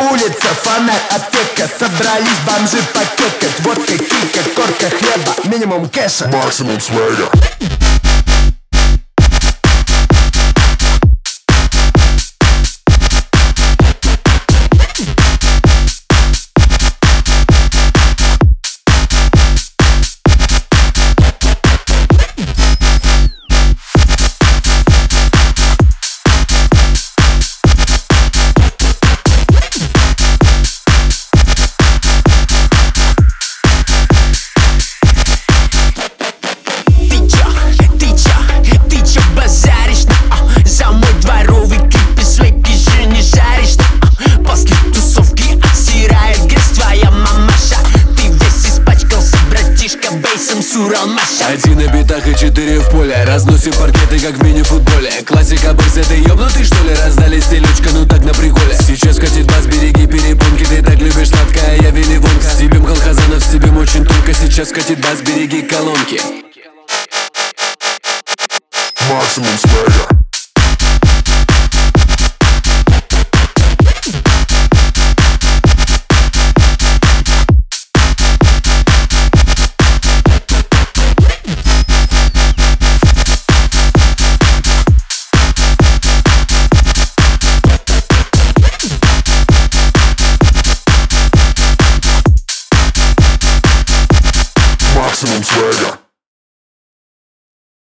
улица, фонарь, аптека. Собрались бомжи покекать. Водка, килька, корка хлеба, минимум кэша, максимум свега. Один на битах и 4 в поле. Разносим паркеты, как в мини-футболе. Классика бокс, это ёбнутый что ли? Раздали стелючка, ну так на приколе. Сейчас катит бас, береги перепонки. Ты так любишь сладкое, я Вилли Вонка. Стебем колхозанов, стебем очень тонко. Сейчас катит бас, береги колонки. Максимум свега.